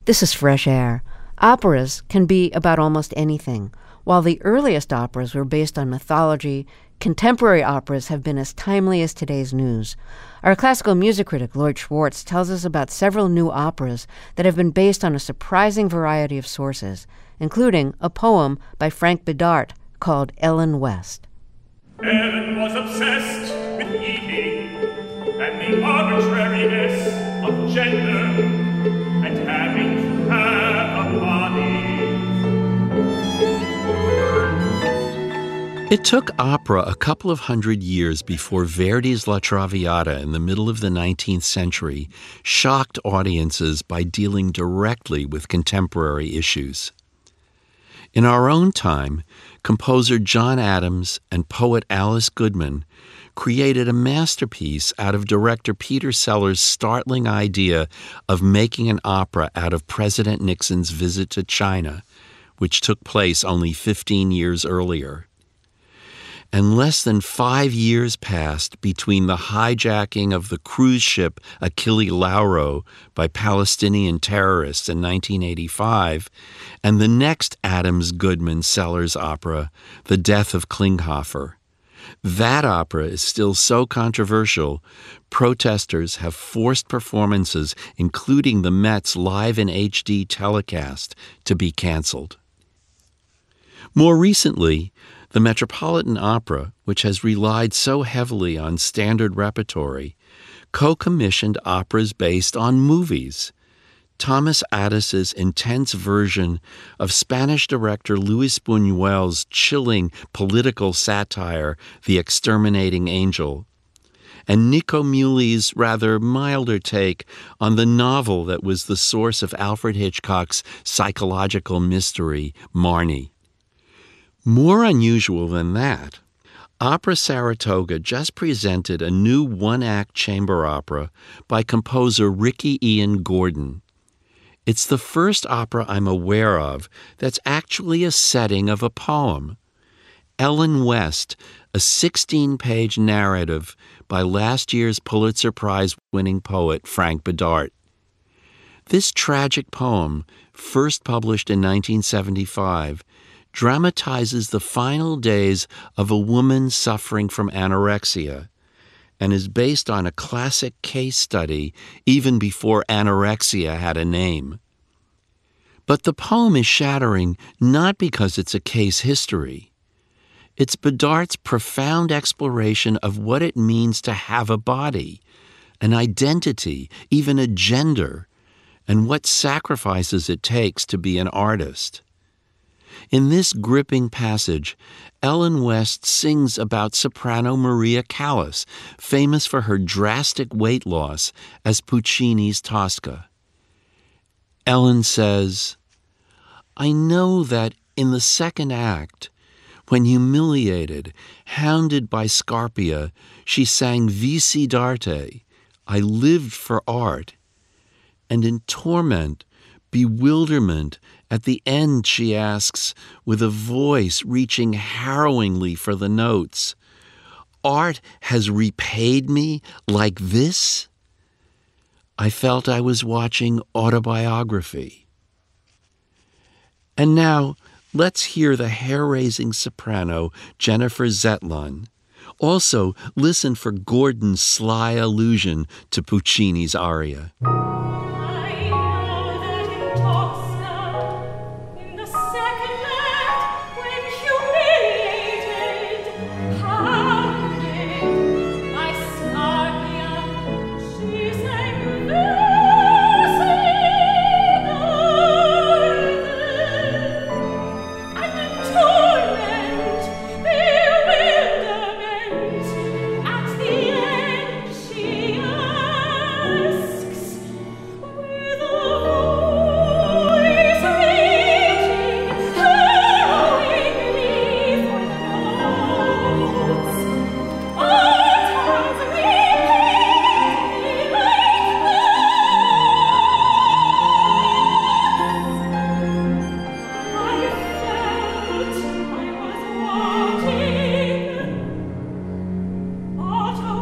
This is Fresh Air. Operas can be about almost anything. While the earliest operas were based on mythology, contemporary operas have been as timely as today's news. Our classical music critic, Lloyd Schwartz, tells us about several new operas that have been based on a surprising variety of sources, including a poem by Frank Bidart called Ellen West. Ellen was obsessed with eating and the arbitrariness of gender and having to have a body. It took opera a couple of hundred years before Verdi's La Traviata in the middle of the 19th century shocked audiences by dealing directly with contemporary issues. In our own time, composer John Adams and poet Alice Goodman created a masterpiece out of director Peter Sellers' startling idea of making an opera out of President Nixon's visit to China, which took place only 15 years earlier. And less than 5 years passed between the hijacking of the cruise ship Achille Lauro by Palestinian terrorists in 1985 and the next Adams-Goodman-Sellers opera, The Death of Klinghoffer. That opera is still so controversial, protesters have forced performances, including the Met's live in HD telecast, to be canceled. More recently, the Metropolitan Opera, which has relied so heavily on standard repertory, co-commissioned operas based on movies. Thomas Addis's intense version of Spanish director Luis Buñuel's chilling political satire, The Exterminating Angel, and Nico Muhly's rather milder take on the novel that was the source of Alfred Hitchcock's psychological mystery, Marnie. More unusual than that, Opera Saratoga just presented a new one-act chamber opera by composer Ricky Ian Gordon. It's the first opera I'm aware of that's actually a setting of a poem. Ellen West, a 16-page narrative by last year's Pulitzer Prize-winning poet Frank Bidart. This tragic poem, first published in 1975, dramatizes the final days of a woman suffering from anorexia and is based on a classic case study even before anorexia had a name. But the poem is shattering not because it's a case history. It's Bidart's profound exploration of what it means to have a body, an identity, even a gender, and what sacrifices it takes to be an artist. In this gripping passage, Ellen West sings about soprano Maria Callas, famous for her drastic weight loss as Puccini's Tosca. Ellen says, "I know that in the second act, when humiliated, hounded by Scarpia, she sang Vici d'arte, I lived for art, and in torment, bewilderment, at the end she asks, with a voice reaching harrowingly for the notes, art has repaid me like this? I felt I was watching autobiography." And now, let's hear the hair-raising soprano Jennifer Zetlon. Also, listen for Gordon's sly allusion to Puccini's aria.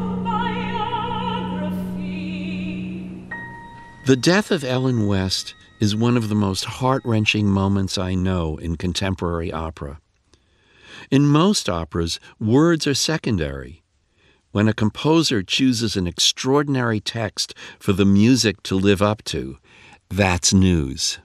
The death of Ellen West is one of the most heart-wrenching moments I know in contemporary opera. In most operas, words are secondary. When a composer chooses an extraordinary text for the music to live up to, that's news.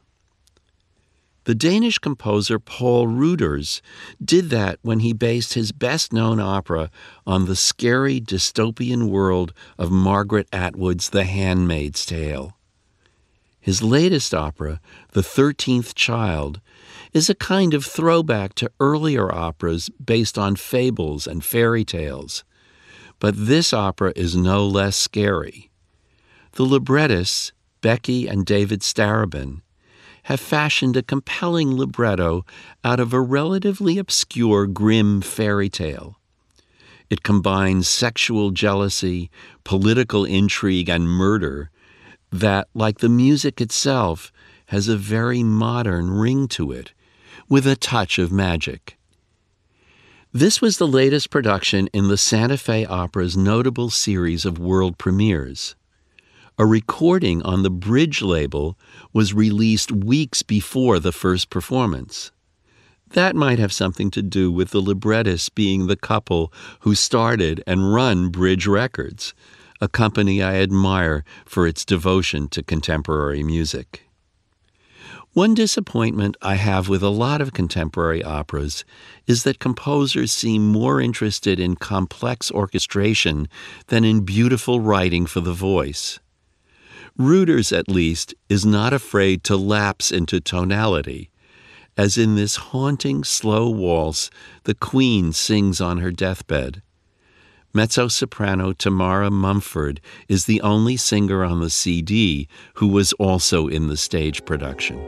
The Danish composer Paul Ruders did that when he based his best-known opera on the scary dystopian world of Margaret Atwood's The Handmaid's Tale. His latest opera, The 13th Child, is a kind of throwback to earlier operas based on fables and fairy tales. But this opera is no less scary. The librettists, Becky and David Starobin, have fashioned a compelling libretto out of a relatively obscure, grim fairy tale. It combines sexual jealousy, political intrigue, and murder that, like the music itself, has a very modern ring to it, with a touch of magic. This was the latest production in the Santa Fe Opera's notable series of world premieres. A recording on the Bridge label was released weeks before the first performance. That might have something to do with the librettists being the couple who started and run Bridge Records, a company I admire for its devotion to contemporary music. One disappointment I have with a lot of contemporary operas is that composers seem more interested in complex orchestration than in beautiful writing for the voice. Ruders, at least, is not afraid to lapse into tonality, as in this haunting, slow waltz the Queen sings on her deathbed. Mezzo-soprano Tamara Mumford is the only singer on the CD who was also in the stage production.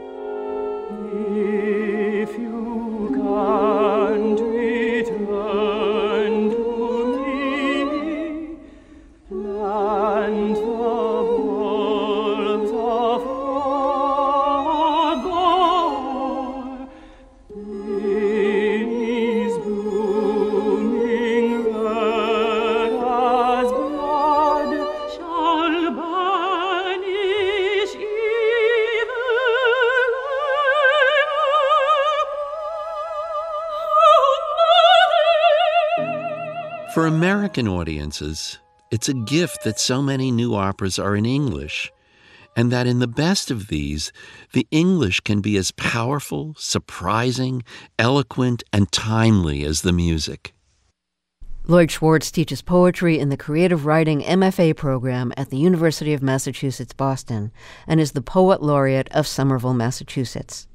If you can't return to me, land the walls of Argor, lilies blooming red as blood shall banish evil. For American audiences, it's a gift that so many new operas are in English, and that in the best of these, the English can be as powerful, surprising, eloquent, and timely as the music. Lloyd Schwartz teaches poetry in the Creative Writing MFA program at the University of Massachusetts, Boston, and is the Poet Laureate of Somerville, Massachusetts.